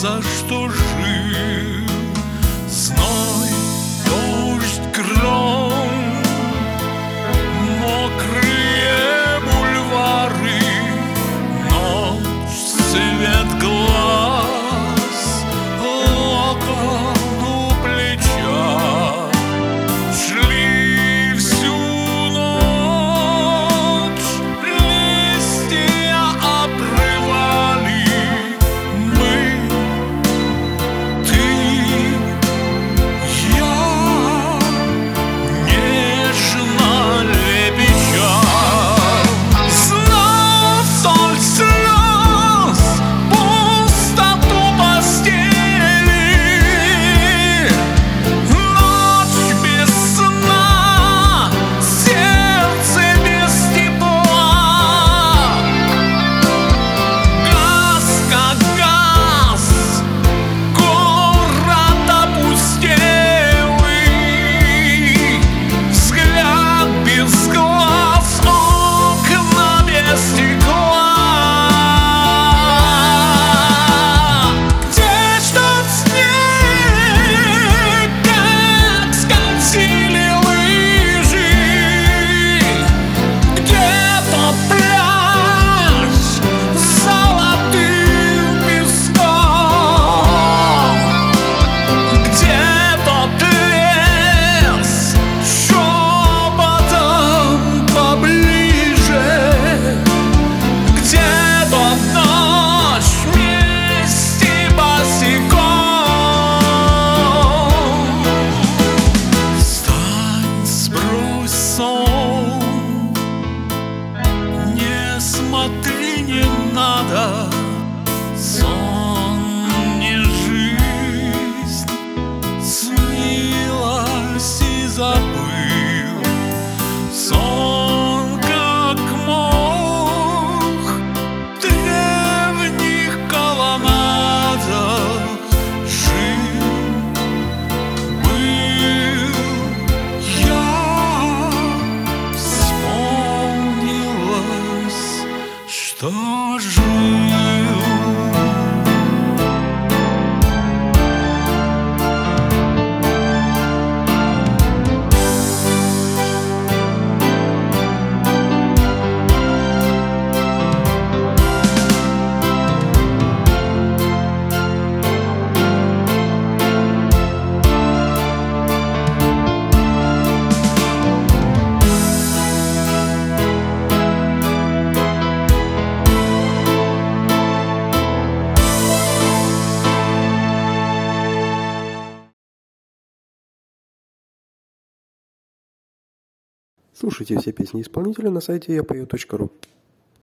за что жил. Зной, дождь, гром, мокрые бульвары, ночь, свет глаз, локон у плеча. Шли всю ночь, листья обрывали. Мы, ты, я, нежно лепеча. Знал соль слез, пустоту постели. Ночь без сна, сердце без тепла. Газ как газ, город опустелый. Взгляд без глаз, окна без стекла. Где ждет снег, как скользили лыжи? Где-то пляж с золотым песком, где-то лес шепотом поближе, где-то ночь вместе босиком. Встань, сбрось сон, не смотри, не надо. Сон не жизнь, снилась и забыл. Сон как мох в древних колоннадах. Жил, был я, вспомнилось, что жил. Слушайте все песни исполнителя на сайте yapою.ru.